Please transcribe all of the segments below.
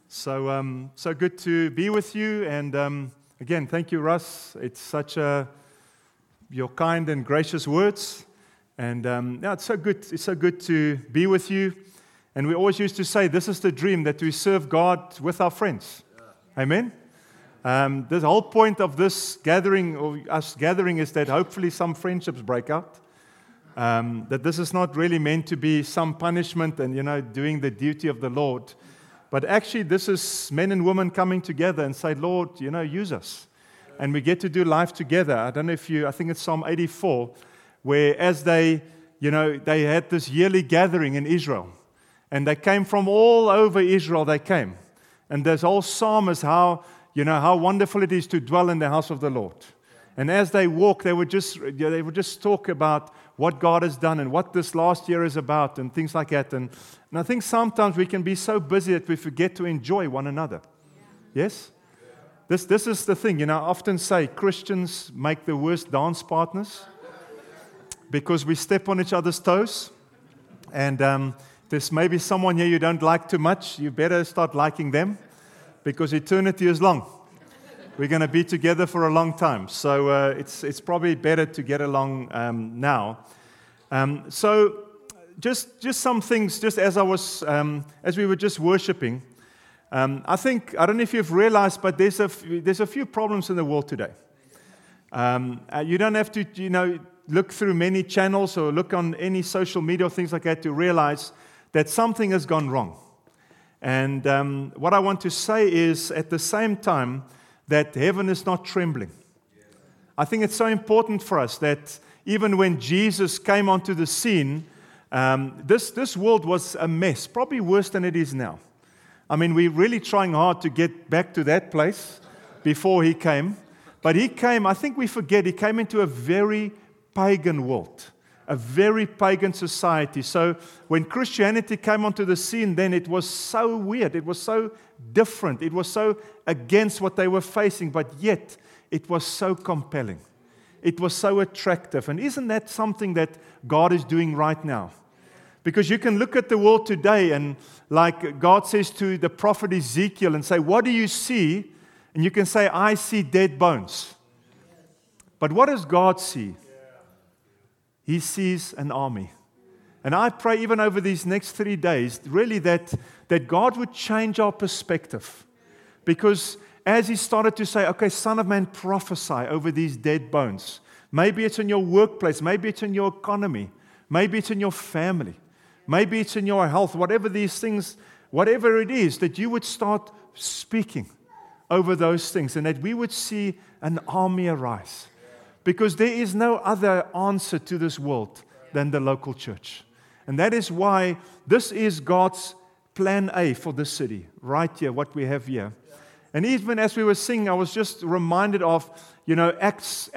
So good to be with you, and again, thank you, Russ. It's such your kind and gracious words, and it's so good. It's so good to be with you. And we always used to say, this is the dream, that we serve God with our friends. Yeah. Amen. The whole point of this gathering, or us gathering, is that hopefully some friendships break out. That this is not really meant to be some punishment and doing the duty of the Lord. But actually, this is men and women coming together and say, Lord, use us. And we get to do life together. I don't know if I think it's Psalm 84, where as they had this yearly gathering in Israel. And they came from all over Israel, they came. And this whole psalm is how wonderful it is to dwell in the house of the Lord. And as they walk, they would just talk about what God has done and what this last year is about and things like that. And I think sometimes we can be so busy that we forget to enjoy one another. Yes? This is the thing. I often say Christians make the worst dance partners because we step on each other's toes. And there's maybe someone here you don't like too much. You better start liking them because eternity is long. We're going to be together for a long time. So it's probably better to get along now. So just some things, just as as we were just worshiping, I don't know if you've realized, but there's a few problems in the world today. You don't have to, look through many channels or look on any social media or things like that to realize that something has gone wrong. And what I want to say is, at the same time, that heaven is not trembling. I think it's so important for us that even when Jesus came onto the scene, this world was a mess, probably worse than it is now. I mean, we're really trying hard to get back to that place before He came. But He came, I think we forget, He came into a very pagan world, a very pagan society. So when Christianity came onto the scene, then it was so weird. It was so different. It was so against what they were facing, but yet it was so compelling. It was so attractive. And isn't that something that God is doing right now? Because you can look at the world today and like God says to the prophet Ezekiel and say, what do you see? And you can say, I see dead bones. But what does God see? He sees an army. And I pray even over these next 3 days, really that God would change our perspective. Because as He started to say, okay, Son of Man, prophesy over these dead bones. Maybe it's in your workplace. Maybe it's in your economy. Maybe it's in your family. Maybe it's in your health. Whatever these things, whatever it is, that you would start speaking over those things and that we would see an army arise. Because there is no other answer to this world than the local church. And that is why this is God's plan A for this city, right here, what we have here. And even as we were singing, I was just reminded of, Acts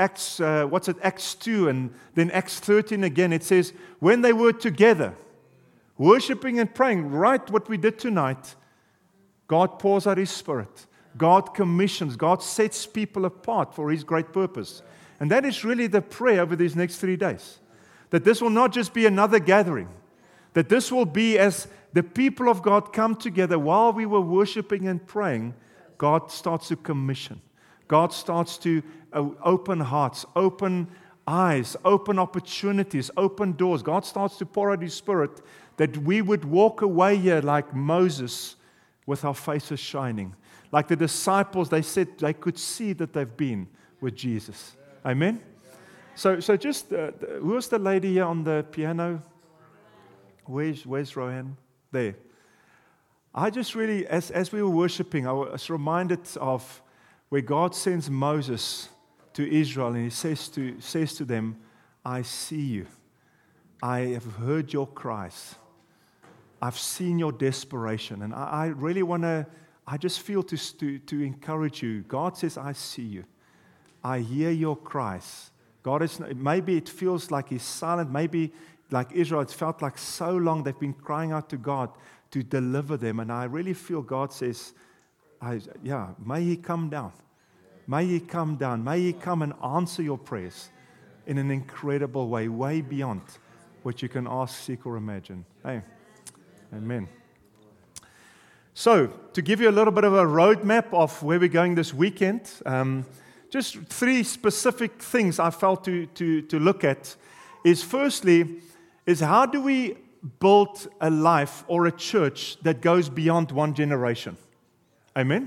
2 and then Acts 13 again. It says, when they were together, worshiping and praying, right what we did tonight, God pours out His Spirit. God commissions, God sets people apart for His great purpose. And that is really the prayer over these next 3 days. That this will not just be another gathering. That this will be as the people of God come together while we were worshiping and praying, God starts to commission. God starts to open hearts, open eyes, open opportunities, open doors. God starts to pour out His Spirit that we would walk away here like Moses with our faces shining. Like the disciples, they said they could see that they've been with Jesus. Amen? So just, who was the lady here on the piano? Where's Rohan? There. I just really, as we were worshiping, I was reminded of where God sends Moses to Israel and He says to them, I see you. I have heard your cries. I've seen your desperation. And I really want to, I just feel to encourage you. God says, I see you. I hear your cries. God is, maybe it feels like He's silent. Maybe like Israel, it's felt like so long they've been crying out to God to deliver them. And I really feel God says, may He come down. May He come down. May He come and answer your prayers in an incredible way, way beyond what you can ask, seek, or imagine. Hey, amen. So, to give you a little bit of a roadmap of where we're going this weekend, just 3 specific things I felt to look at is firstly, is how do we build a life or a church that goes beyond one generation? Amen?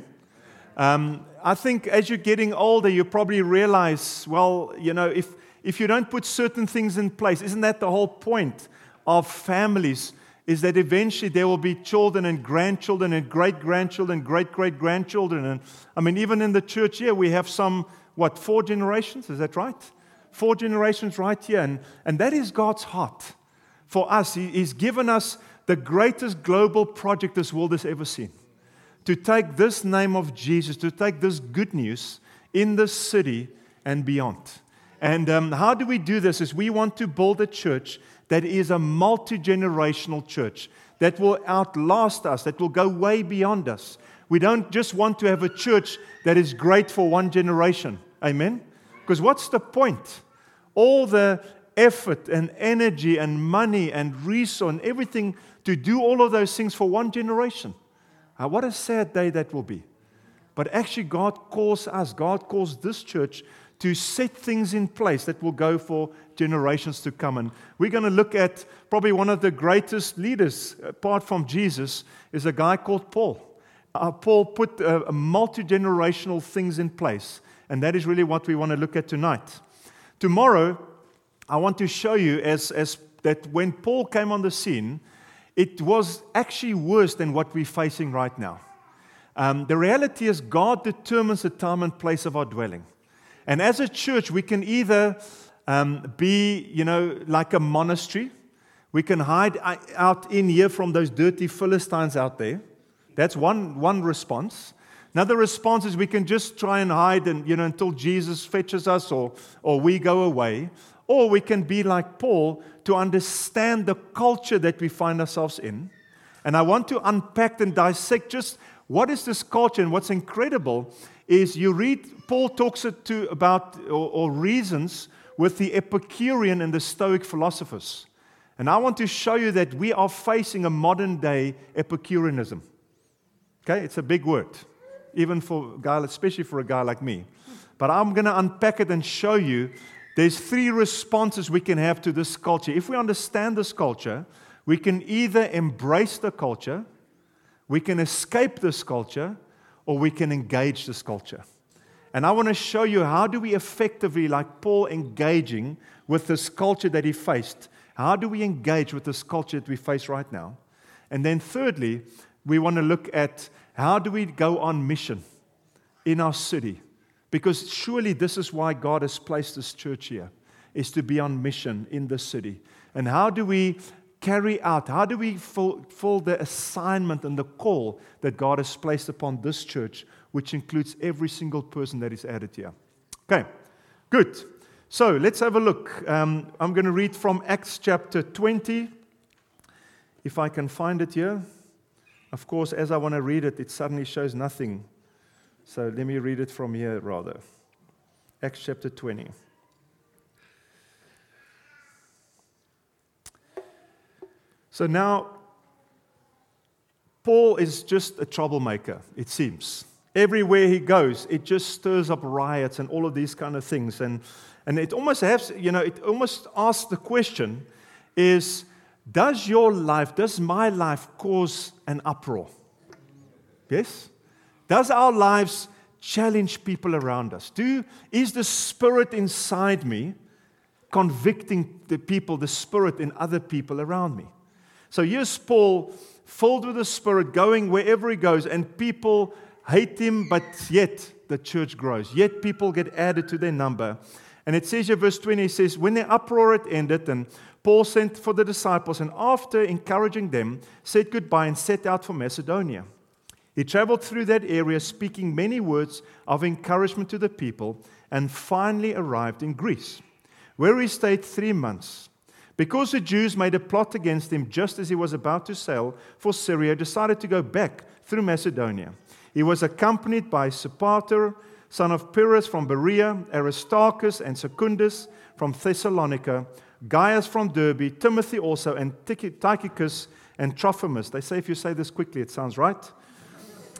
I think as you're getting older, you probably realize, well, if you don't put certain things in place, isn't that the whole point of families? Is that eventually there will be children and grandchildren and great-grandchildren, great-great-grandchildren. And I mean, even in the church here, we have 4 generations? Is that right? 4 generations right here. And that is God's heart for us. He's given us the greatest global project this world has ever seen. To take this name of Jesus, to take this good news in this city and beyond. And how do we do this? Is we want to build a church that is a multi-generational church that will outlast us, that will go way beyond us. We don't just want to have a church that is great for one generation. Amen? Because what's the point? All the effort and energy and money and resource and everything to do all of those things for one generation. What a sad day that will be. But actually God calls this church to set things in place that will go for generations to come. And we're going to look at probably one of the greatest leaders, apart from Jesus, is a guy called Paul. Paul put multi-generational things in place, and that is really what we want to look at tonight. Tomorrow, I want to show you as that when Paul came on the scene, it was actually worse than what we're facing right now. The reality is God determines the time and place of our dwelling. And as a church, we can either be, like a monastery. We can hide out in here from those dirty Philistines out there. That's one response. Another response is we can just try and hide and, until Jesus fetches us or we go away. Or we can be like Paul to understand the culture that we find ourselves in. And I want to unpack and dissect just what is this culture. And what's incredible is you read, Paul talks about reasons with the Epicurean and the Stoic philosophers. And I want to show you that we are facing a modern day Epicureanism. Okay, it's a big word, even for a guy, especially for a guy like me. But I'm going to unpack it and show you there's 3 responses we can have to this culture. If we understand this culture, we can either embrace the culture, we can escape this culture, or we can engage this culture. And I want to show you how do we effectively, like Paul, engaging with this culture that he faced. How do we engage with this culture that we face right now? And then thirdly, we want to look at how do we go on mission in our city? Because surely this is why God has placed this church here, is to be on mission in the city. And how do we carry out, how do we fulfill the assignment and the call that God has placed upon this church, which includes every single person that is added here? Okay, good. So let's have a look. I'm going to read from Acts chapter 20, if I can find it here. Of course, as I want to read it, it suddenly shows nothing. So let me read it from here rather. Acts chapter 20. So now, Paul is just a troublemaker, it seems. Everywhere he goes, it just stirs up riots and all of these kind of things. And it almost has, it almost asks the question is, does my life cause an uproar? Yes? Does our lives challenge people around us? Is the Spirit inside me convicting the people, the Spirit in other people around me? So here's Paul, filled with the Spirit, going wherever he goes, and people hate him, but yet the church grows. Yet people get added to their number. And it says here, verse 20, it says, when the uproar had ended, and Paul sent for the disciples, and after encouraging them, said goodbye and set out for Macedonia. He traveled through that area, speaking many words of encouragement to the people, and finally arrived in Greece, where he stayed 3 months. Because the Jews made a plot against him just as he was about to sail for Syria, he decided to go back through Macedonia. He was accompanied by Sopater, son of Pyrrhus from Berea, Aristarchus and Secundus from Thessalonica, Gaius from Derbe, Timothy also, and Tychicus and Trophimus. They say if you say this quickly, it sounds right.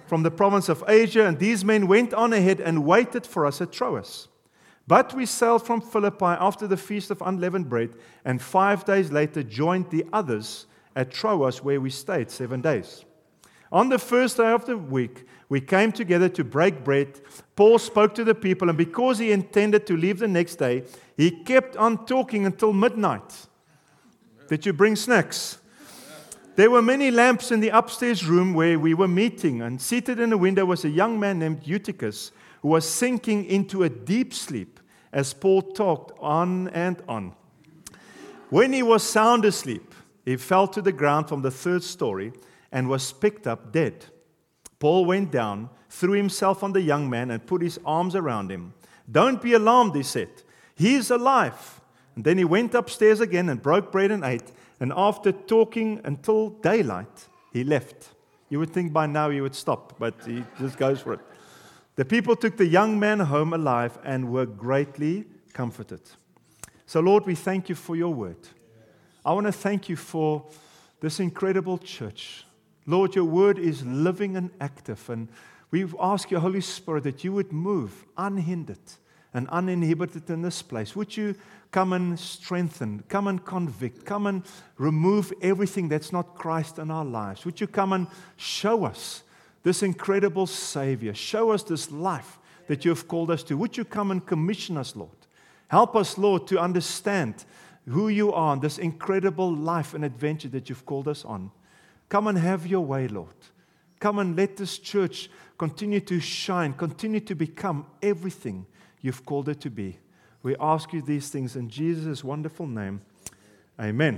from the province of Asia, and these men went on ahead and waited for us at Troas. But we sailed from Philippi after the feast of unleavened bread, and 5 days later joined the others at Troas, where we stayed 7 days. On the first day of the week, we came together to break bread. Paul spoke to the people, and because he intended to leave the next day, he kept on talking until midnight. Did you bring snacks? There were many lamps in the upstairs room where we were meeting, and seated in a window was a young man named Eutychus, who was sinking into a deep sleep as Paul talked on and on. When he was sound asleep, he fell to the ground from the third story and was picked up dead. Paul went down, threw himself on the young man, and put his arms around him. "Don't be alarmed," he said. "He is alive." And then he went upstairs again and broke bread and ate. And after talking until daylight, he left. You would think by now he would stop, but he just goes for it. The people took the young man home alive and were greatly comforted. So, Lord, we thank you for your word. I want to thank you for this incredible church. Lord, your word is living and active, and we ask your Holy Spirit that you would move unhindered and uninhibited in this place. Would you come and strengthen, come and convict, come and remove everything that's not Christ in our lives? Would you come and show us this incredible Savior? Show us this life that you have called us to. Would you come and commission us, Lord? Help us, Lord, to understand who you are and this incredible life and adventure that you've called us on. Come and have your way, Lord. Come and let this church continue to shine, continue to become everything you've called it to be. We ask you these things in Jesus' wonderful name. Amen.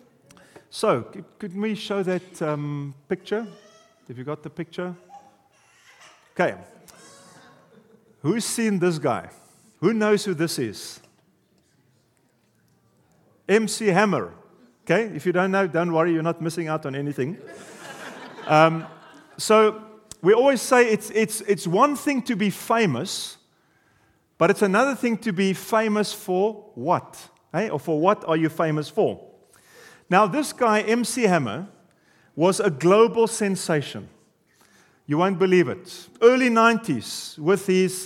So, could we show that picture? Have you got the picture? Okay. Who's seen this guy? Who knows who this is? MC Hammer. Okay, if you don't know, don't worry, you're not missing out on anything. So we always say it's one thing to be famous, but it's another thing to be famous for what? Or for what are you famous for? Now, this guy, MC Hammer, was a global sensation. You won't believe it. Early 90s, with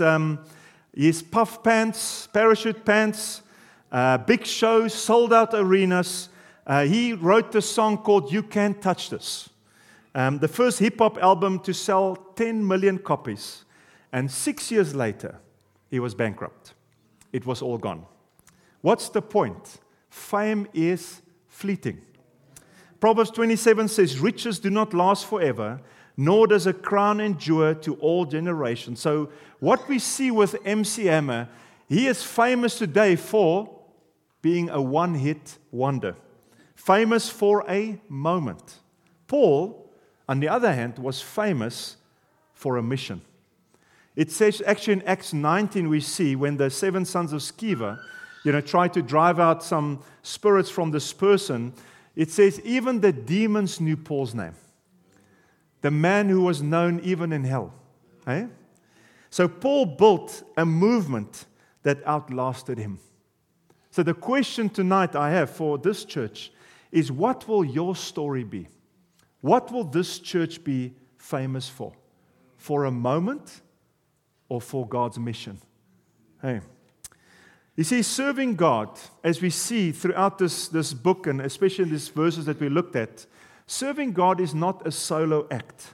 his puff pants, parachute pants, big shows, sold-out arenas. He wrote this song called You Can't Touch This. The first hip-hop album to sell 10 million copies. And 6 years later, he was bankrupt. It was all gone. What's the point? Fame is fleeting. Proverbs 27 says, riches do not last forever, nor does a crown endure to all generations. So what we see with MC Hammer, he is famous today for being a one-hit wonder. Famous for a moment. Paul, on the other hand, was famous for a mission. It says, actually in Acts 19, we see when the 7 sons of Sceva, tried to drive out some spirits from this person, it says even the demons knew Paul's name. The man who was known even in hell. Eh? So Paul built a movement that outlasted him. So the question tonight I have for this church is, what will your story be? What will this church be famous for? For a moment or for God's mission? Hey. You see, serving God, as we see throughout this book, and especially in these verses that we looked at, serving God is not a solo act.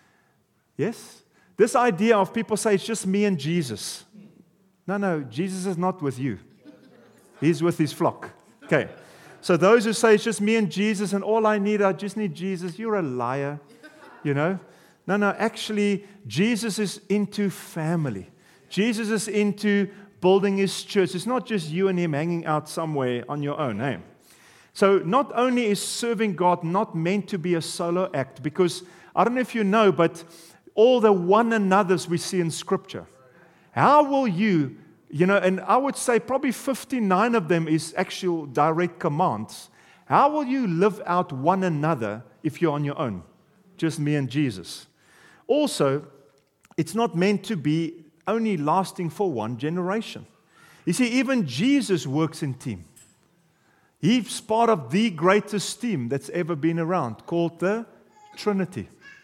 Yes? This idea of people say it's just me and Jesus. No, Jesus is not with you. He's with his flock. Okay. So those who say it's just me and Jesus and all I just need Jesus, you're a liar. No, actually, Jesus is into family. Jesus is into building his church. It's not just you and him hanging out somewhere on your own. Hey? So not only is serving God not meant to be a solo act, because I don't know if you know, but all the one another's we see in Scripture. How will you, and I would say probably 59 of them is actual direct commands. How will you live out one another if you're on your own? Just me and Jesus. Also, it's not meant to be only lasting for one generation. You see, even Jesus works in team. He's part of the greatest team that's ever been around, called the Trinity.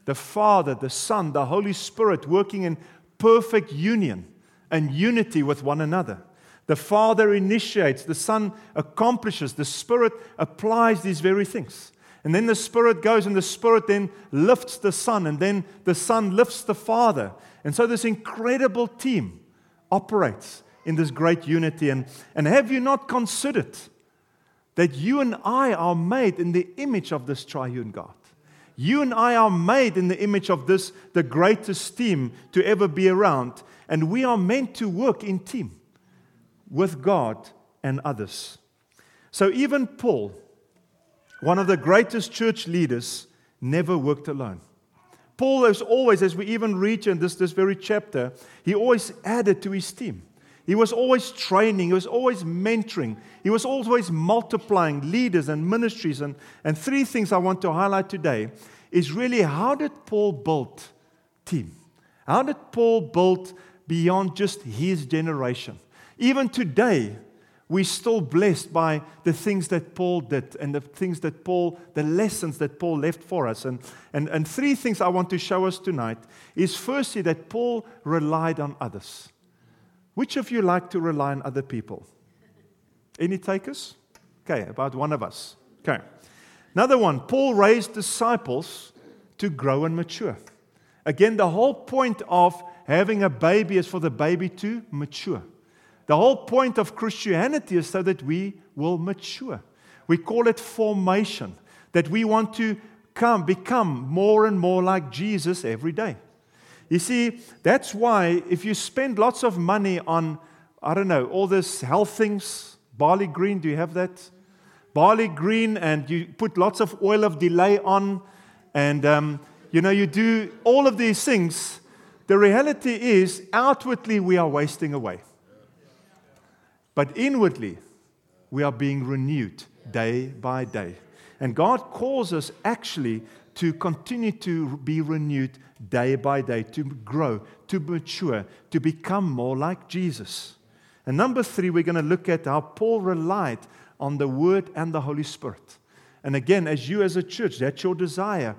the Father, the Son, the Holy Spirit working in perfect union and unity with one another. The Father initiates, the Son accomplishes, the Spirit applies these very things. And then the Spirit goes, and the Spirit then lifts the Son, and then the Son lifts the Father. And so this incredible team operates in this great unity. And have you not considered that you and I are made in the image of this triune God? You and I are made in the image of this, the greatest team to ever be around. And we are meant to work in team with God and others. So even Paul, one of the greatest church leaders, never worked alone. Paul is always, as we even read in this very chapter, he always added to his team. He was always training, he was always mentoring, he was always multiplying leaders and ministries. And three things I want to highlight today is really, how did Paul build team? How did Paul build beyond just his generation? Even today, we're still blessed by the things that Paul did and the lessons that Paul left for us. And three things I want to show us tonight is firstly that Paul relied on others. Which of you like to rely on other people? Any takers? Okay, about one of us. Okay. Another one, Paul raised disciples to grow and mature. Again, the whole point of having a baby is for the baby to mature. The whole point of Christianity is so that we will mature. We call it formation, that we want to become more and more like Jesus every day. You see, that's why if you spend lots of money on, all this health things, barley green, do you have that? Barley green, and you put lots of oil of delay on, and you do all of these things, the reality is, outwardly we are wasting away. But inwardly, we are being renewed day by day. And God calls us actually to continue to be renewed day by day, to grow, to mature, to become more like Jesus. And number three, we're going to look at how Paul relied on the Word and the Holy Spirit. And again, as a church, that's your desire,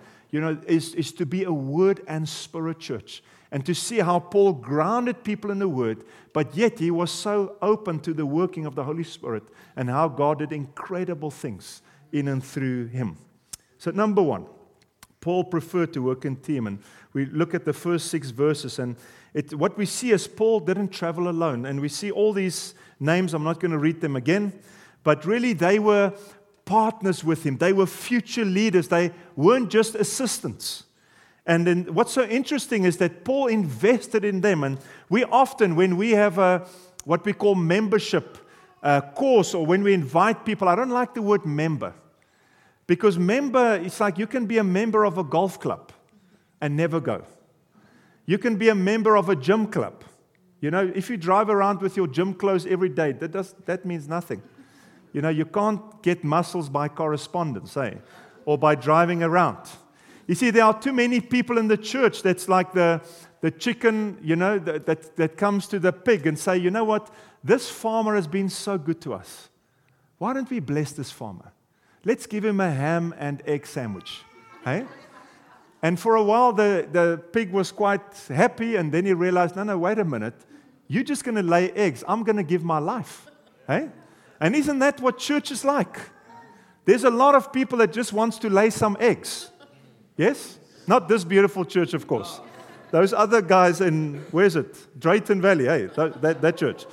is to be a Word and Spirit church. And to see how Paul grounded people in the Word, but yet he was so open to the working of the Holy Spirit and how God did incredible things in and through him. So number one, Paul preferred to work in team. And we look at the first 6 verses, and what we see is Paul didn't travel alone. And we see all these names, I'm not going to read them again, but really they were partners with him. They were future leaders. They weren't just assistants. And then what's so interesting is that Paul invested in them. And we often, when we have what we call membership course, or when we invite people, I don't like the word member. Because member, it's like you can be a member of a golf club and never go. You can be a member of a gym club. If you drive around with your gym clothes every day, that means nothing. You can't get muscles by correspondence, or by driving around. You see, there are too many people in the church that's like the chicken, that comes to the pig and say, you know what, this farmer has been so good to us. Why don't we bless this farmer? Let's give him a ham and egg sandwich. Hey? And for a while, the pig was quite happy, and then he realized, no, wait a minute. You're just going to lay eggs. I'm going to give my life. Hey? And isn't that what church is like? There's a lot of people that just wants to lay some eggs. Yes? Not this beautiful church, of course. Those other guys in, where is it? Drayton Valley, hey, that church.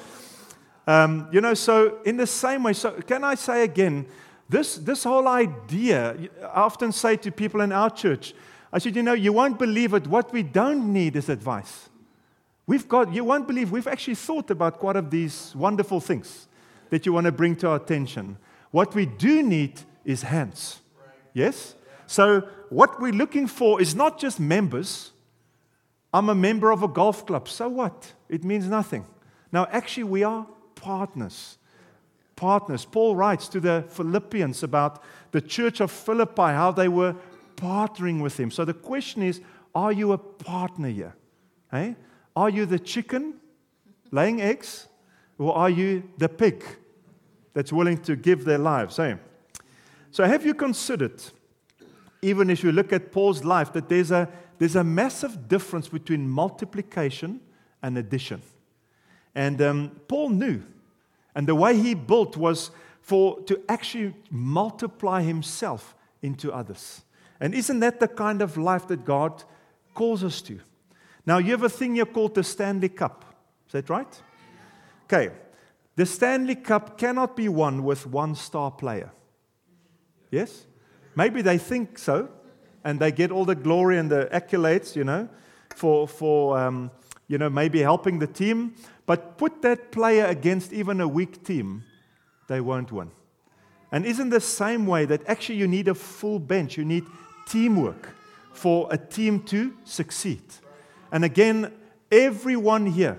So in the same way, so can I say again, this whole idea, I often say to people in our church, I said, you won't believe it. What we don't need is advice. You won't believe, we've actually thought about quite of these wonderful things that you want to bring to our attention. What we do need is hands. Yes? So what we're looking for is not just members. I'm a member of a golf club. So what? It means nothing. Now, actually, we are partners. Partners. Paul writes to the Philippians about the church of Philippi, how they were partnering with him. So the question is, are you a partner here? Hey? Are you the chicken laying eggs? Or are you the pig that's willing to give their lives? Hey? So have you considered, even if you look at Paul's life, that there's there's a massive difference between multiplication and addition. And Paul knew. And the way he built was to actually multiply himself into others. And isn't that the kind of life that God calls us to? Now, you have a thing here called the Stanley Cup. Is that right? Okay. The Stanley Cup cannot be won with one star player. Yes? Maybe they think so, and they get all the glory and the accolades, for maybe helping the team. But put that player against even a weak team, they won't win. And isn't the same way that actually you need a full bench, you need teamwork for a team to succeed? And again, everyone here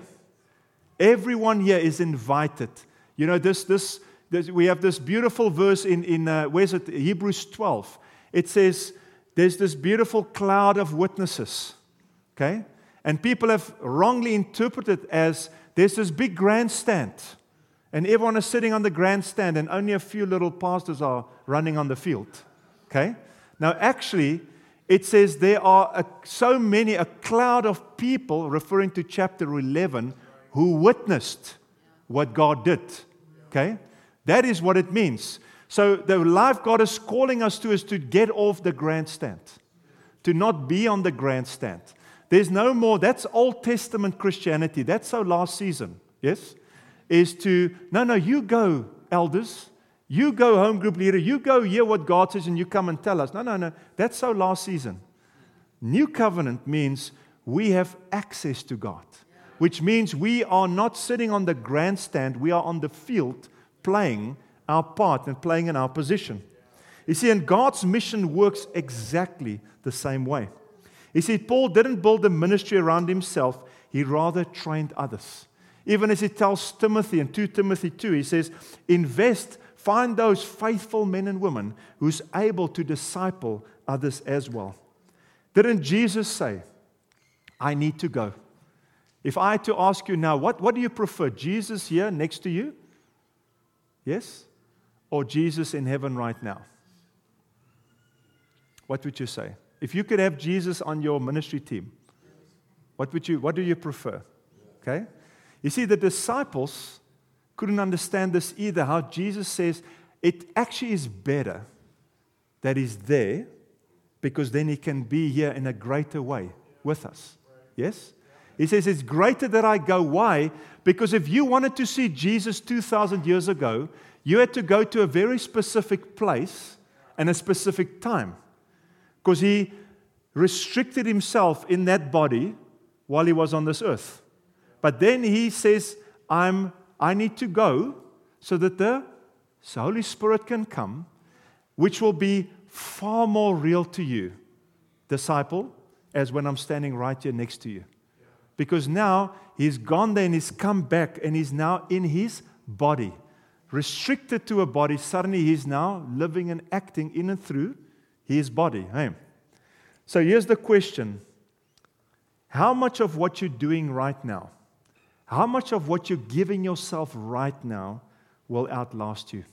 is invited. We have this beautiful verse in where's it? Hebrews 12. It says, there's this beautiful cloud of witnesses. Okay? And people have wrongly interpreted as there's this big grandstand. And everyone is sitting on the grandstand and only a few little pastors are running on the field. Okay? Now actually, it says there are a cloud of people, referring to chapter 11, who witnessed what God did. Okay? That is what it means. So the life God is calling us to is to get off the grandstand. To not be on the grandstand. There's no more, that's Old Testament Christianity. That's our last season. Yes? No, you go, elders. You go, home group leader. You go hear what God says and you come and tell us. No. That's our last season. New covenant means we have access to God. Which means we are not sitting on the grandstand. We are on the field playing our part and playing in our position. You see, and God's mission works exactly the same way. You see, Paul didn't build a ministry around himself. He rather trained others. Even as he tells Timothy in 2 Timothy 2, he says, find those faithful men and women who's able to disciple others as well. Didn't Jesus say, I need to go? If I had to ask you now, what do you prefer? Jesus here next to you? Yes? Or Jesus in heaven right now? What would you say? If you could have Jesus on your ministry team, what do you prefer? Okay? You see, the disciples couldn't understand this either, how Jesus says it actually is better that he's there because then he can be here in a greater way with us. Yes? He says it's greater that I go. Why? Because if you wanted to see Jesus 2,000 years ago, you had to go to a very specific place and a specific time. Because he restricted himself in that body while he was on this earth. But then he says, I need to go so that the Holy Spirit can come, which will be far more real to you, disciple, as when I'm standing right here next to you. Because now he's gone there and he's come back and he's now in his body. Restricted to a body, suddenly he's now living and acting in and through his body. Hey. So here's the question. How much of what you're doing right now, how much of what you're giving yourself right now will outlast you?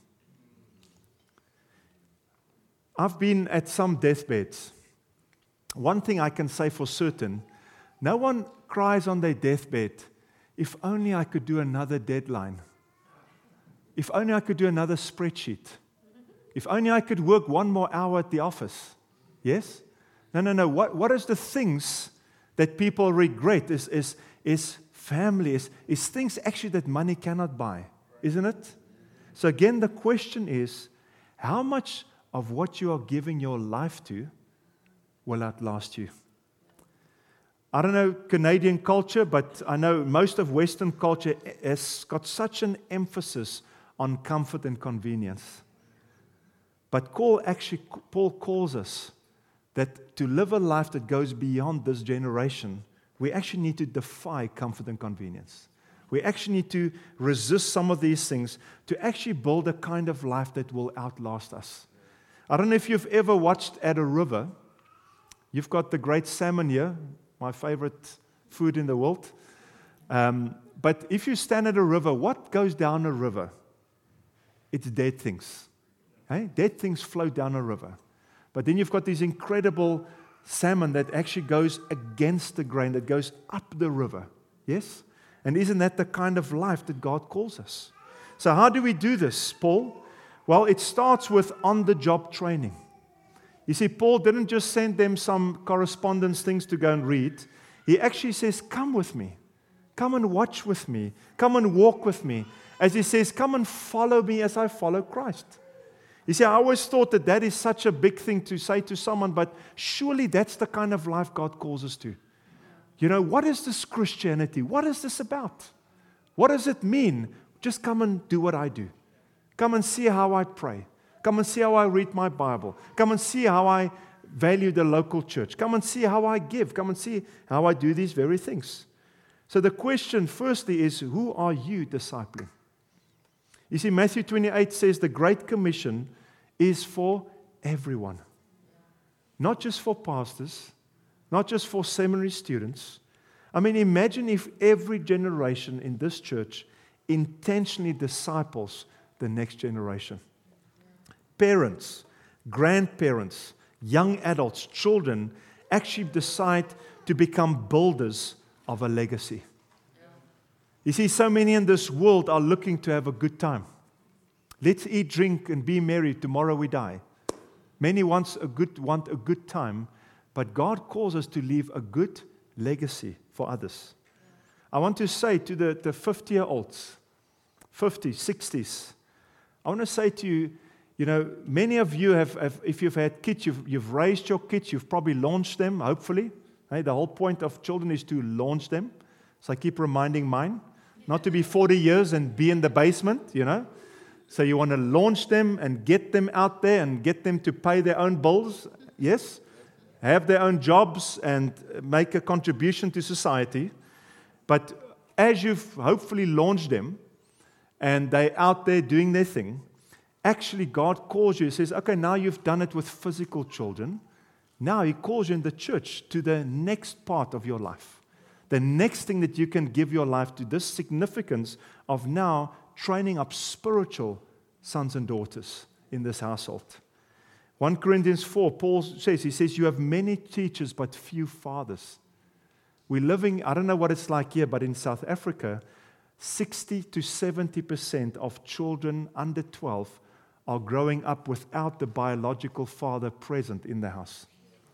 I've been at some deathbeds. One thing I can say for certain, no one cries on their deathbed, if only I could do another deadline. If only I could do another spreadsheet. If only I could work one more hour at the office. Yes? No. What is the things that people regret is family, is things actually that money cannot buy, isn't it? So again, the question is, how much of what you are giving your life to will outlast you? I don't know Canadian culture, but I know most of Western culture has got such an emphasis on comfort and convenience. But Paul calls us that to live a life that goes beyond this generation, we actually need to defy comfort and convenience. We actually need to resist some of these things to actually build a kind of life that will outlast us. I don't know if you've ever watched At a River. You've got the great salmon here, my favorite food in the world. But if you stand at a river, what goes down a river? It's dead things. Hey? Dead things flow down a river. But then you've got these incredible salmon that actually goes against the grain, that goes up the river. Yes? And isn't that the kind of life that God calls us? So how do we do this, Paul? Well, it starts with on-the-job training. You see, Paul didn't just send them some correspondence things to go and read. He actually says, come with me. Come and watch with me. Come and walk with me. As he says, come and follow me as I follow Christ. You see, I always thought that is such a big thing to say to someone, but surely that's the kind of life God calls us to. You know, what is this Christianity? What is this about? What does it mean? Just come and do what I do. Come and see how I pray. Come and see how I read my Bible. Come and see how I value the local church. Come and see how I give. Come and see how I do these very things. So the question firstly is, who are you discipling? You see, Matthew 28 says the Great Commission is for everyone. Not just for pastors, not just for seminary students. I mean, imagine if every generation in this church intentionally disciples the next generation. Parents, grandparents, young adults, children actually decide to become builders of a legacy. You see, so many in this world are looking to have a good time. Let's eat, drink, and be merry. Tomorrow we die. Many want a good time, but God calls us to leave a good legacy for others. I want to say to the 50-year-olds, 50s, 60s, I want to say to you, you know, many of you have if you've had kids, you've raised your kids, you've probably launched them, hopefully. Hey, the whole point of children is to launch them. So I keep reminding mine, not to be 40 years and be in the basement, you know. So you want to launch them and get them out there and get them to pay their own bills, yes, have their own jobs and make a contribution to society. But as you've hopefully launched them and they're out there doing their thing, actually God calls you. He says, okay, now you've done it with physical children. Now He calls you in the church to the next part of your life. The next thing that you can give your life to, this significance of now training up spiritual sons and daughters in this household. 1 Corinthians 4, Paul says, he says, you have many teachers but few fathers. We're living, I don't know what it's like here, but in South Africa, 60 to 70% of children under 12 are growing up without the biological father present in the house.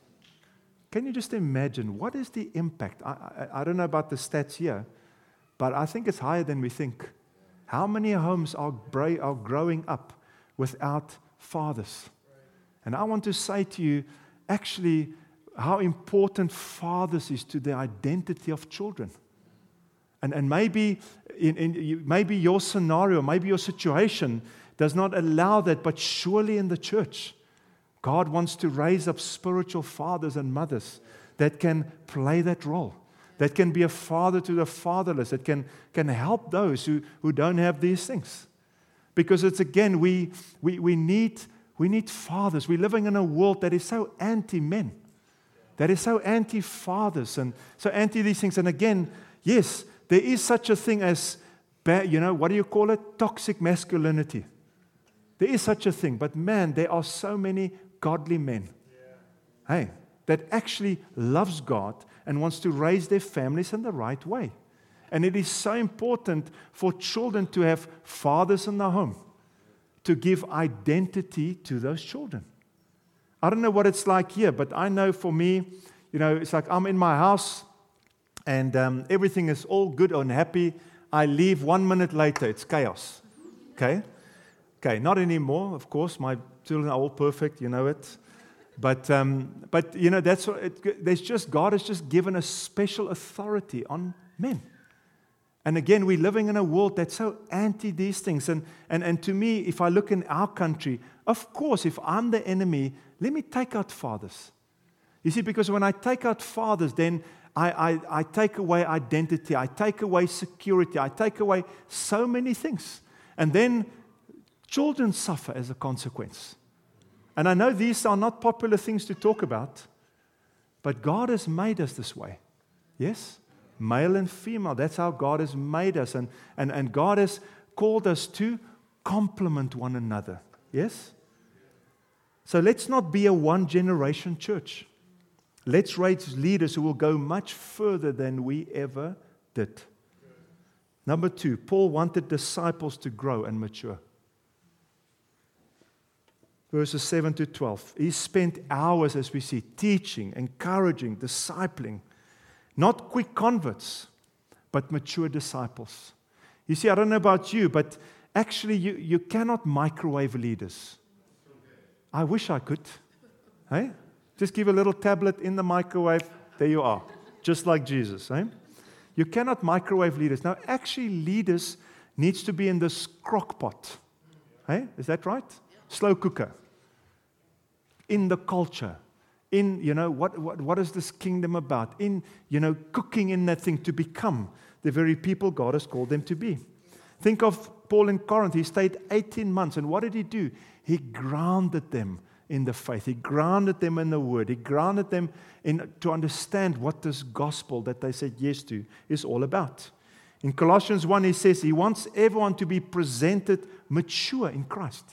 Can you just imagine, what is the impact? I don't know about the stats here, but I think it's higher than we think. How many homes are growing up without fathers? And I want to say to you, actually, how important fathers is to the identity of children. And maybe maybe your scenario, maybe your situation does not allow that, but surely in the church, God wants to raise up spiritual fathers and mothers that can play that role, that can be a father to the fatherless, that can help those who don't have these things. Because it's, again, we need fathers. We're living in a world that is so anti-men, that is so anti-fathers and so anti these things. And again, yes, there is such a thing as, what do you call it? Toxic masculinity. There is such a thing. But man, there are so many godly men, that actually loves God and wants to raise their families in the right way. And it is so important for children to have fathers in the home, to give identity to those children. I don't know what it's like here, but I know for me, it's like I'm in my house and everything is all good and happy. I leave 1 minute later, it's chaos. Okay, not anymore, of course. My children are all perfect, you know it. But that's what there's just, God has just given a special authority on men. And again, we're living in a world that's so anti these things. And to me, if I look in our country, of course, if I'm the enemy, let me take out fathers. You see, because when I take out fathers, then I take away identity, I take away security, I take away so many things. And then children suffer as a consequence. And I know these are not popular things to talk about, but God has made us this way. Yes? Male and female, that's how God has made us. And God has called us to complement one another. Yes? So let's not be a one-generation church. Let's raise leaders who will go much further than we ever did. Number 2, Paul wanted disciples to grow and mature. Verses 7 to 12. He spent hours, as we see, teaching, encouraging, discipling. Not quick converts, but mature disciples. You see, I don't know about you, but actually you cannot microwave leaders. I wish I could. Hey? Just give a little tablet in the microwave, there you are. Just like Jesus. Eh? You cannot microwave leaders. Now, actually, leaders needs to be in this crock pot. Hey? Is that right? Slow cooker. In the culture. In, what is this kingdom about? In, cooking in that thing to become the very people God has called them to be. Think of Paul in Corinth. He stayed 18 months. And what did he do? He grounded them in the faith. He grounded them in the word. He grounded them to understand what this gospel that they said yes to is all about. In Colossians 1, he says he wants everyone to be presented mature in Christ.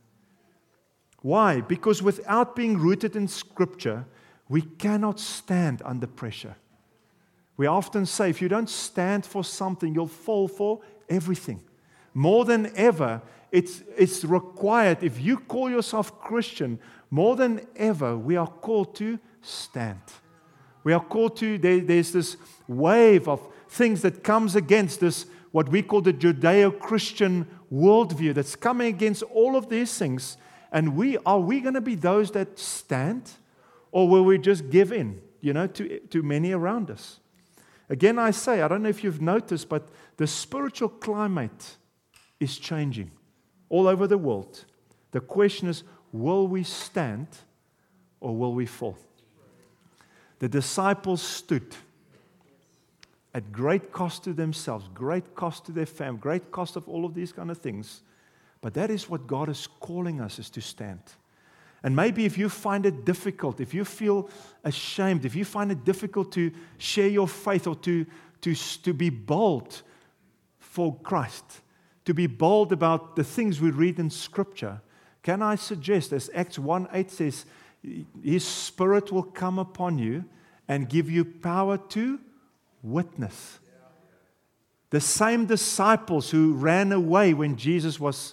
Why? Because without being rooted in Scripture, we cannot stand under pressure. We often say, if you don't stand for something, you'll fall for everything. More than ever, it's required. If you call yourself Christian, more than ever, we are called to stand. We are called to, there's this wave of things that comes against this, what we call the Judeo-Christian worldview, that's coming against all of these things. And are we going to be those that stand? Or will we just give in, to many around us? Again, I say, I don't know if you've noticed, but the spiritual climate is changing all over the world. The question is, will we stand or will we fall? The disciples stood at great cost to themselves, great cost to their family, great cost of all of these kind of things. But that is what God is calling us, is to stand. And maybe if you find it difficult, if you feel ashamed, if you find it difficult to share your faith or to be bold for Christ, to be bold about the things we read in Scripture, can I suggest, as Acts 1:8 says, His Spirit will come upon you and give you power to witness. The same disciples who ran away when Jesus was,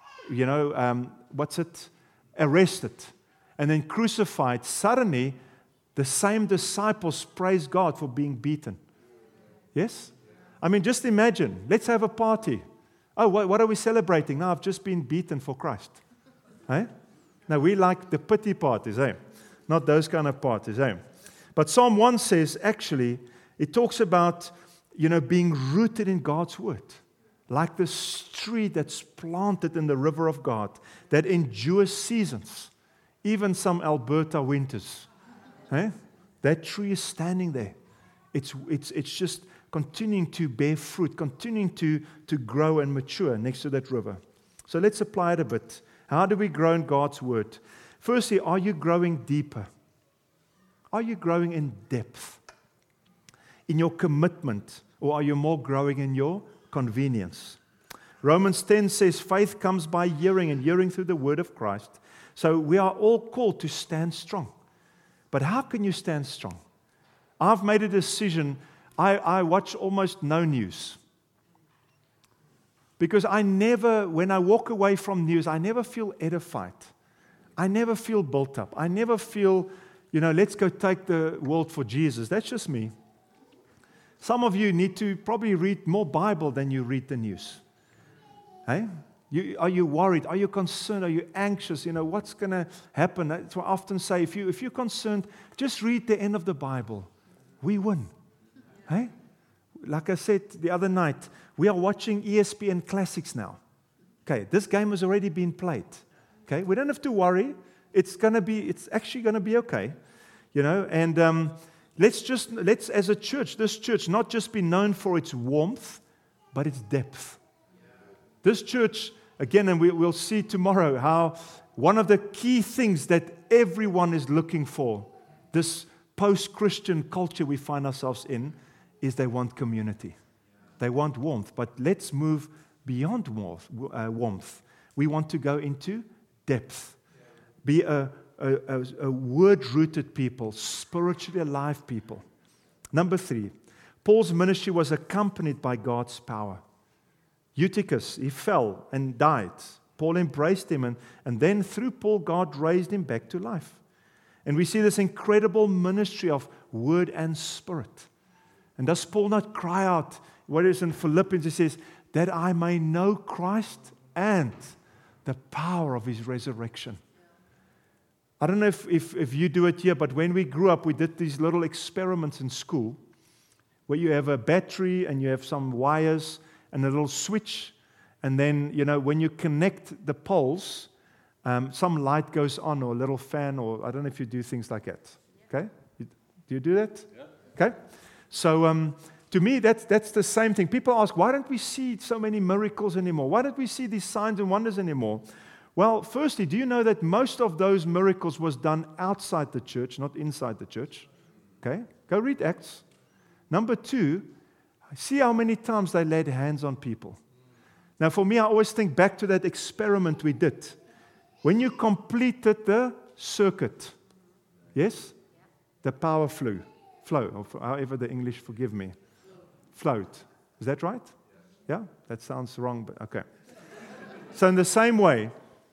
arrested and then crucified, suddenly the same disciples praise God for being beaten. Yes? I mean, just imagine, let's have a party. Oh, what are we celebrating? No, I've just been beaten for Christ. Eh? Now, we like the pity parties, eh? Not those kind of parties, eh? But Psalm 1 says, actually, it talks about, being rooted in God's Word. Like this tree that's planted in the river of God, that endures seasons, even some Alberta winters. Eh? That tree is standing there. It's just continuing to bear fruit, continuing to grow and mature next to that river. So let's apply it a bit. How do we grow in God's Word? Firstly, are you growing deeper? Are you growing in depth? In your commitment? Or are you more growing in your convenience? Romans 10 says faith comes by hearing, and hearing through the word of Christ. So we are all called to stand strong. But how can you stand strong? I've made a decision. I watch almost no news. Because when I walk away from news, I never feel edified. I never feel built up. I never feel, let's go take the world for Jesus. That's just me. Some of you need to probably read more Bible than you read the news. Hey? Are you worried? Are you concerned? Are you anxious? What's going to happen? That's what I often say. If you're concerned, just read the end of the Bible. We win. Hey? Like I said the other night, we are watching ESPN Classics now. Okay, this game has already been played. Okay, we don't have to worry. It's actually going to be okay. And let's as a church, this church, not just be known for its warmth, but its depth. This church, again, and we'll see tomorrow how one of the key things that everyone is looking for, this post-Christian culture we find ourselves in, is they want community. They want warmth. But let's move beyond warmth. We want to go into depth. Be a a word-rooted people, spiritually alive people. Number 3, Paul's ministry was accompanied by God's power. Eutychus, he fell and died. Paul embraced him, and then through Paul, God raised him back to life. And we see this incredible ministry of word and spirit. And does Paul not cry out, what is in Philippians, he says, that I may know Christ and the power of His resurrection. I don't know if you do it here, but when we grew up, we did these little experiments in school where you have a battery and you have some wires and a little switch. And then, when you connect the poles, some light goes on or a little fan, or I don't know if you do things like that. Okay? Do you do that? Yeah. Okay? So to me, that's the same thing. People ask, why don't we see so many miracles anymore? Why don't we see these signs and wonders anymore? Well, firstly, do you know that most of those miracles was done outside the church, not inside the church? Okay? Go read Acts. Number 2, see how many times they laid hands on people. Now, for me, I always think back to that experiment we did. When you completed the circuit, yes? The power flow, or however the English, forgive me, flowed. Is that right? Yeah? That sounds wrong, but okay. So in the same way,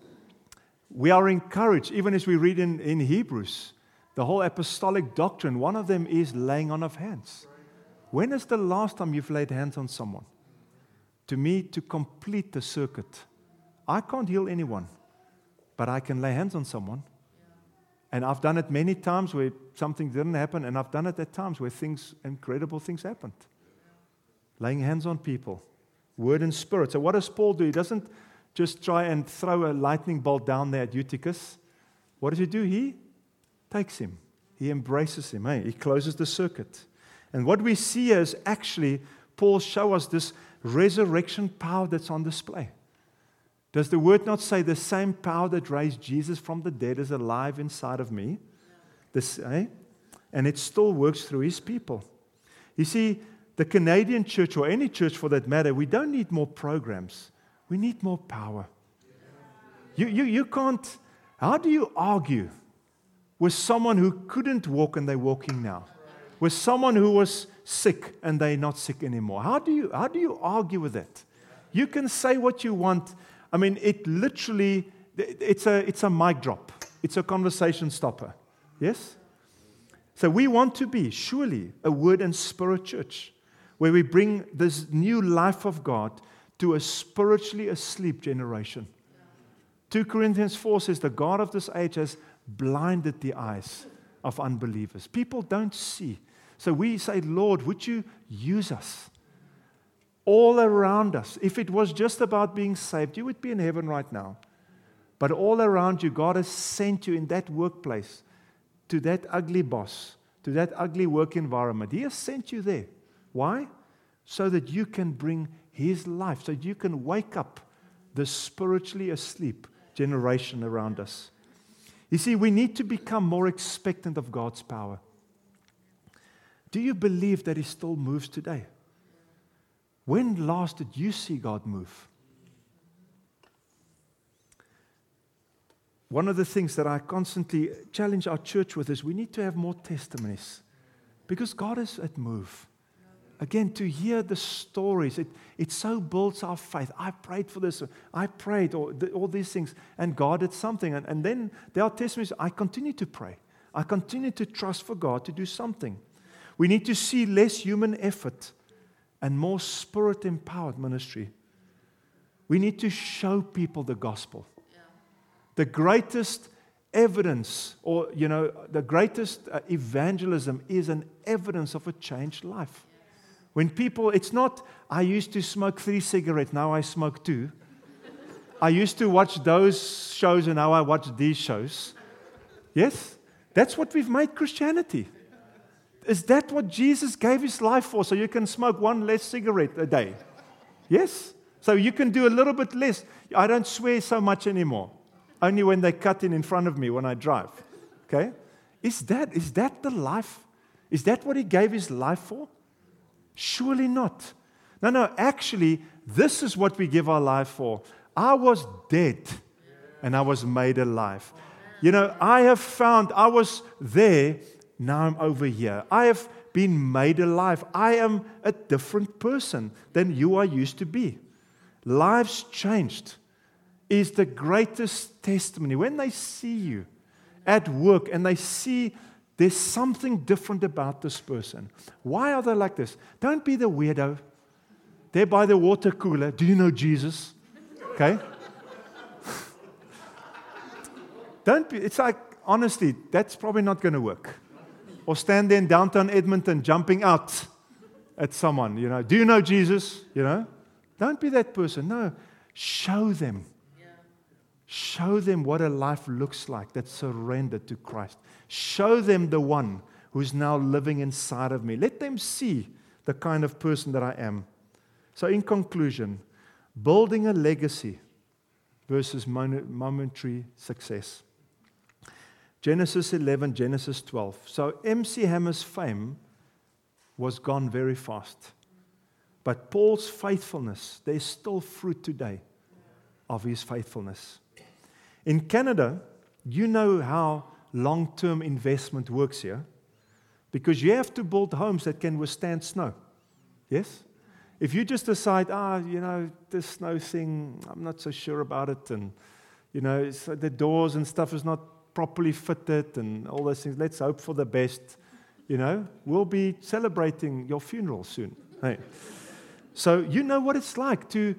we are encouraged, even as we read in Hebrews, the whole apostolic doctrine, one of them is laying on of hands. When is the last time you've laid hands on someone? To me, to complete the circuit. I can't heal anyone, but I can lay hands on someone. And I've done it many times where something didn't happen, and I've done it at times where incredible things happened. Laying hands on people, word and spirit. So what does Paul do? He doesn't just try and throw a lightning bolt down there at Eutychus. What does he do? He takes him. He embraces him. He closes the circuit. And what we see is actually Paul show us this resurrection power that's on display. Does the word not say the same power that raised Jesus from the dead is alive inside of me? And it still works through His people. You see, the Canadian church, or any church for that matter, we don't need more programs. We need more power. You can't, how do you argue with someone who couldn't walk and they're walking now? With someone who was sick and they're not sick anymore? How do you argue with that? You can say what you want. I mean, it literally, it's a mic drop. It's a conversation stopper. Yes? So we want to be, surely, a word and spirit church where we bring this new life of God to a spiritually asleep generation. 2 Corinthians 4 says the God of this age has blinded the eyes of unbelievers. People don't see. So we say, Lord, would you use us all around us? If it was just about being saved, you would be in heaven right now. But all around you, God has sent you in that workplace, to that ugly boss, to that ugly work environment. He has sent you there. Why? So that you can bring His life, so that you can wake up the spiritually asleep generation around us. You see, we need to become more expectant of God's power. Do you believe that He still moves today? When last did you see God move? One of the things that I constantly challenge our church with is we need to have more testimonies, because God is at move. Again, to hear the stories, it so builds our faith. I prayed for this, I prayed, all these things, and God did something. And then there are testimonies, I continue to pray. I continue to trust for God to do something. We need to see less human effort and more spirit-empowered ministry. We need to show people the gospel. Yeah. The greatest evidence, or the greatest evangelism is an evidence of a changed life. When people, it's not, I used to smoke 3 cigarettes, now I smoke 2. I used to watch those shows and now I watch these shows. Yes? That's what we've made Christianity. Is that what Jesus gave His life for? So you can smoke 1 less cigarette a day. Yes? So you can do a little bit less. I don't swear so much anymore. Only when they cut in front of me when I drive. Okay? Is that the life? Is that what He gave His life for? Surely not. No, actually, this is what we give our life for. I was dead, and I was made alive. I have found I was there, now I'm over here. I have been made alive. I am a different person than you are used to be. Lives changed is the greatest testimony. When they see you at work and they see there's something different about this person. Why are they like this? Don't be the weirdo. There by the water cooler. Do you know Jesus? Okay? Don't be, it's like, honestly, that's probably not going to work. Or stand there in downtown Edmonton jumping out at someone, Do you know Jesus? Don't be that person. No. Show them. Show them what a life looks like that's surrendered to Christ. Show them the one who's now living inside of me. Let them see the kind of person that I am. So in conclusion, building a legacy versus momentary success. Genesis 11, Genesis 12. So MC Hammer's fame was gone very fast. But Paul's faithfulness, there's still fruit today of his faithfulness. In Canada, you know how long-term investment works here, because you have to build homes that can withstand snow. Yes? If you just decide, this snow thing, I'm not so sure about it, and, so the doors and stuff is not properly fitted and all those things, let's hope for the best, we'll be celebrating your funeral soon. Hey. So you know what it's like to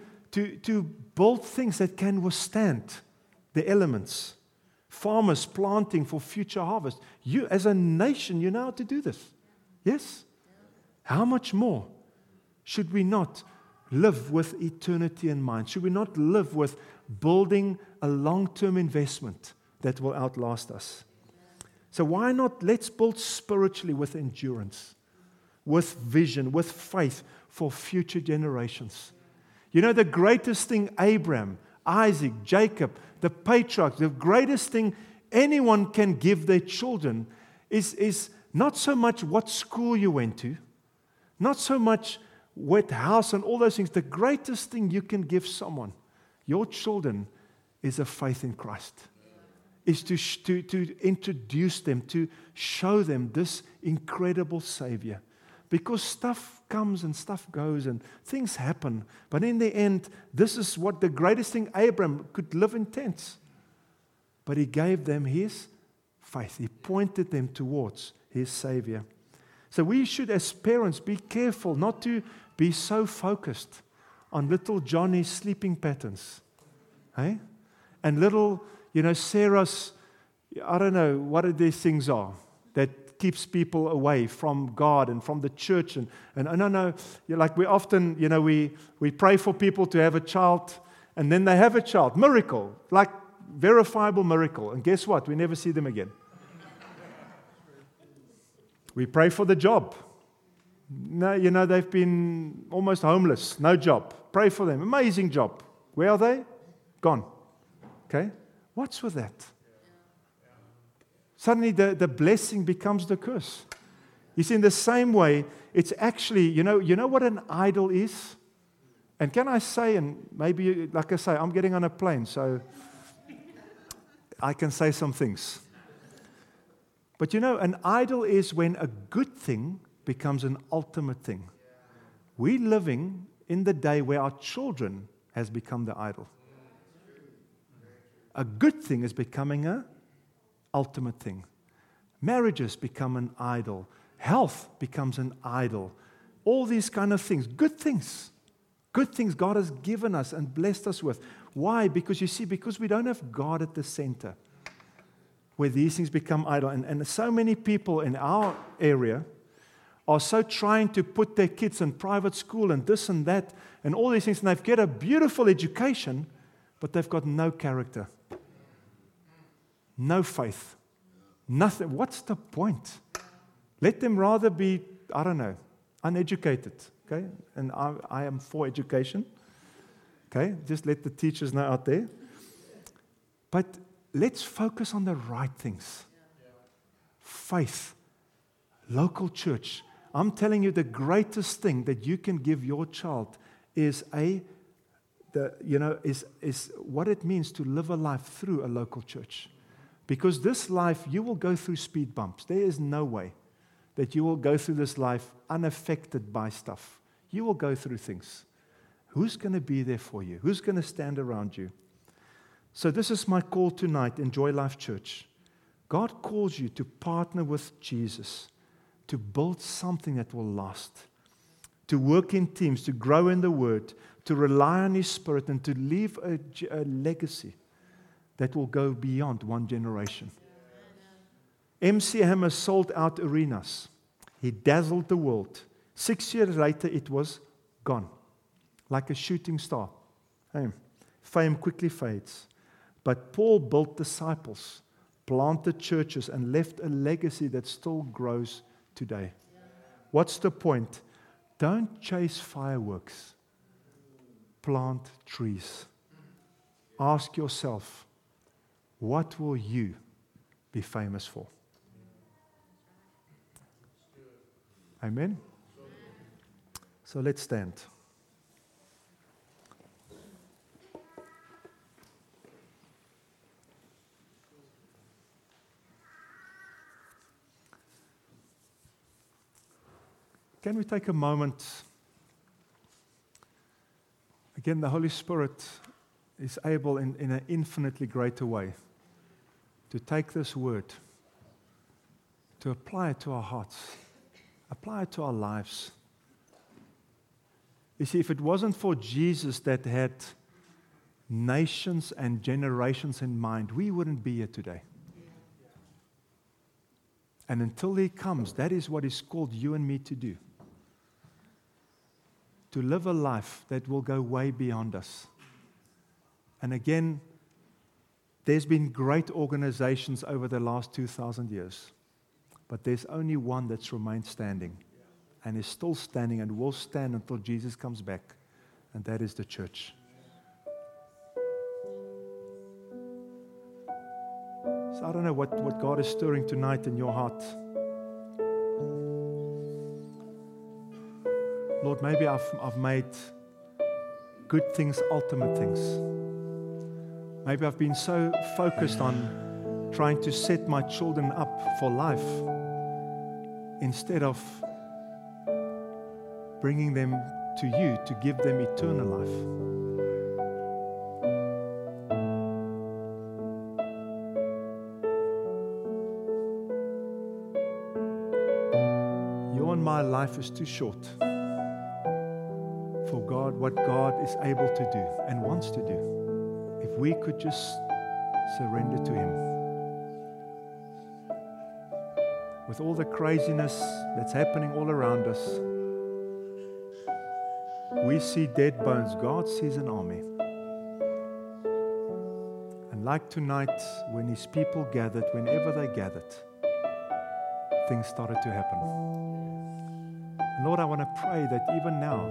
build things that can withstand the elements. Farmers planting for future harvest. You, as a nation, you know how to do this. Yes? How much more should we not live with eternity in mind? Should we not live with building a long-term investment that will outlast us? So why not, let's build spiritually with endurance, with vision, with faith for future generations. The greatest thing Abraham, Isaac, Jacob, the patriarchs, the greatest thing anyone can give their children is not so much what school you went to, not so much what house and all those things. The greatest thing you can give someone, your children, is a faith in Christ. Is to introduce them, to show them this incredible Savior. Because stuff comes and stuff goes and things happen. But in the end, this is what the greatest thing Abraham could live in tents. But he gave them his faith. He pointed them towards his Savior. So we should, as parents, be careful not to be so focused on little Johnny's sleeping patterns. Eh? And little, Sarah's, I don't know what these things are that keeps people away from God and from the church. And I don't know, like we often, we pray for people to have a child, and then they have a child. Miracle, like verifiable miracle. And guess what? We never see them again. We pray for the job. No, they've been almost homeless, no job. Pray for them, amazing job. Where are they? Gone. Okay? What's with that? Suddenly the blessing becomes the curse. You see, in the same way, it's actually, you know what an idol is? And can I say, and maybe, like I say, I'm getting on a plane, so I can say some things. But an idol is when a good thing becomes an ultimate thing. We're living in the day where our children has become the idol. A good thing is becoming an ultimate thing. Marriages become an idol. Health becomes an idol. All these kind of things. Good things God has given us and blessed us with. Why? Because because we don't have God at the center, where these things become idol. And so many people in our area are so trying to put their kids in private school and this and that and all these things, and they've got a beautiful education, but they've got no character. No faith. Nothing. What's the point? Let them rather be, I don't know, uneducated. Okay? And I am for education. Okay? Just let the teachers know out there. But let's focus on the right things. Faith. Local church. I'm telling you, the greatest thing that you can give your child is is what it means to live a life through a local church. Because this life, you will go through speed bumps. There is no way that you will go through this life unaffected by stuff. You will go through things. Who's going to be there for you? Who's going to stand around you? So this is my call tonight in Joy Life Church. God calls you to partner with Jesus, to build something that will last, to work in teams, to grow in the Word, to rely on His Spirit, and to leave a legacy that will go beyond one generation. MC Hammer sold out arenas. He dazzled the world. 6 years later, it was gone, like a shooting star. Fame quickly fades. But Paul built disciples, planted churches, and left a legacy that still grows today. What's the point? Don't chase fireworks. Plant trees. Ask yourself, what will you be famous for? Amen? So let's stand. Can we take a moment? Again, the Holy Spirit is able in an infinitely greater way to take this word, to apply it to our hearts, apply it to our lives. You see, if it wasn't for Jesus that had nations and generations in mind, we wouldn't be here today. And until He comes, that is what He's called you and me to do. To live a life that will go way beyond us. And again, there's been great organizations over the last 2,000 years. But there's only one that's remained standing. And is still standing and will stand until Jesus comes back. And that is the church. So I don't know what God is stirring tonight in your heart. Lord, maybe I've made good things ultimate things. Maybe I've been so focused on trying to set my children up for life instead of bringing them to you to give them eternal life. Your and my life is too short for God, what God is able to do and wants to do. If we could just surrender to Him. With all the craziness that's happening all around us, we see dead bones. God sees an army. And like tonight, when His people gathered, whenever they gathered, things started to happen. And Lord, I want to pray that even now,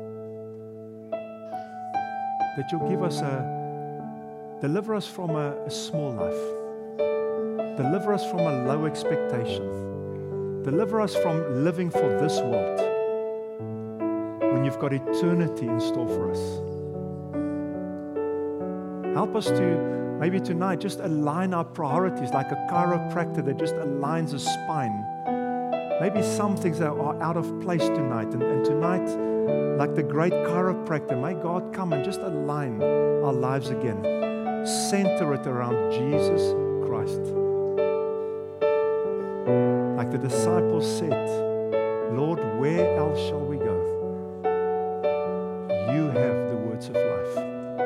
that You'll give us deliver us from a small life. Deliver us from a low expectation. Deliver us from living for this world when You've got eternity in store for us. Help us to, maybe tonight, just align our priorities like a chiropractor that just aligns a spine. Maybe some things are out of place tonight. And tonight, like the great chiropractor, may God come and just align our lives again. Center it around Jesus Christ. Like the disciples said, Lord, where else shall we go? You have the words of life.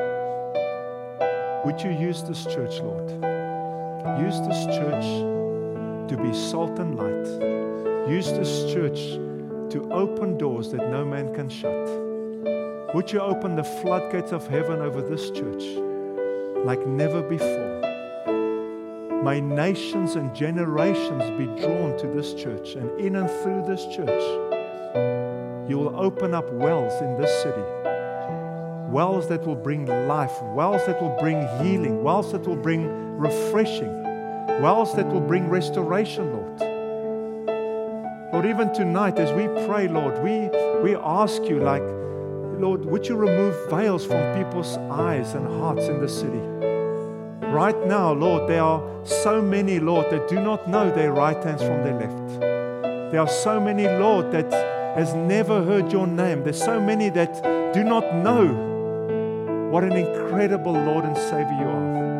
Would you use this church, Lord? Use this church to be salt and light. Use this church to open doors that no man can shut. Would you open the floodgates of heaven over this church like never before? May nations and generations be drawn to this church, and in and through this church, you will open up wells in this city. Wells that will bring life, wells that will bring healing, wells that will bring refreshing, wells that will bring restoration, Lord. Lord, even tonight as we pray, Lord, we ask you, like, Lord, would you remove veils from people's eyes and hearts in the city? Right now, Lord, there are so many, Lord, that do not know their right hands from their left. There are so many, Lord, that has never heard your name. There's so many that do not know what an incredible Lord and Savior you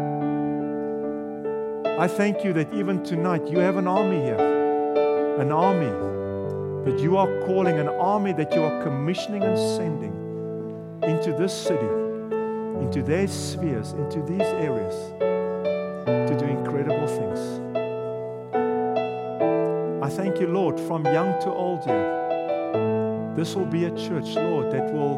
are. I thank you that even tonight you have an army here, an army that you are calling, an army that you are commissioning and sending into this city, into their spheres, into these areas, to do incredible things. I thank you, Lord, from young to old here. This will be a church, Lord, that will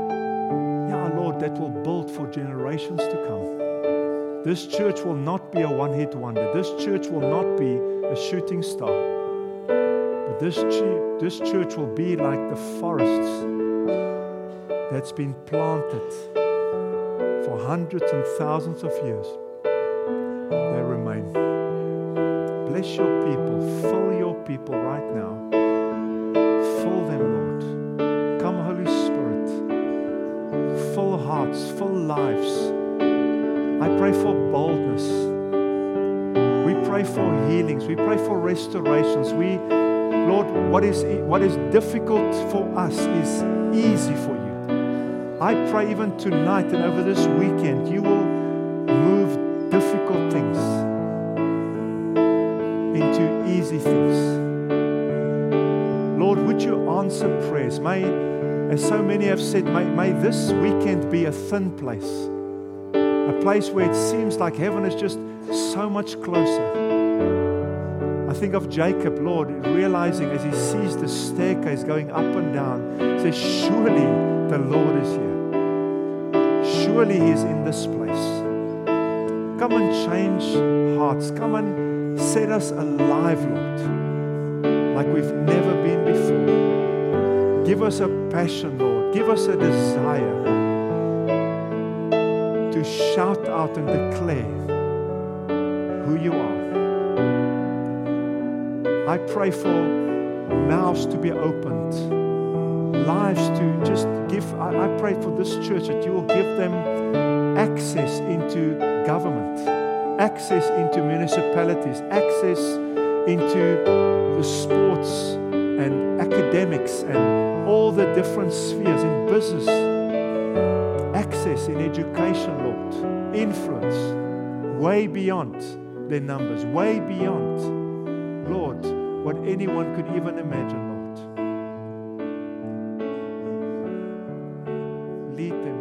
build for generations to come. This church will not be a one-hit wonder. This church will not be a shooting star. But this church will be like the forests that's been planted for hundreds and thousands of years. They remain. Bless your people. Fill your people right now. Fill them, Lord. Come, Holy Spirit. Fill hearts, fill lives. I pray for boldness. We pray for healings. We pray for restorations. Lord, what is difficult for us is easy for you. I pray even tonight and over this weekend, you will move difficult things into easy things. Lord, would you answer prayers? As so many have said, may this weekend be a thin place. A place where it seems like heaven is just so much closer. I think of Jacob, Lord, realizing as he sees the staircase going up and down, he says, surely the Lord is here. Surely He is in this place. Come and change hearts. Come and set us alive, Lord, like we've never been before. Give us a passion, Lord. Give us a desire to shout out and declare who you are. I pray for mouths to be opened, lives to just give. I pray for this church that you will give them access into government, access into municipalities, access into the sports and academics and all the different spheres in business, access in education, Lord, influence way beyond their numbers, way beyond, Lord, what anyone could even imagine, Lord. Lead them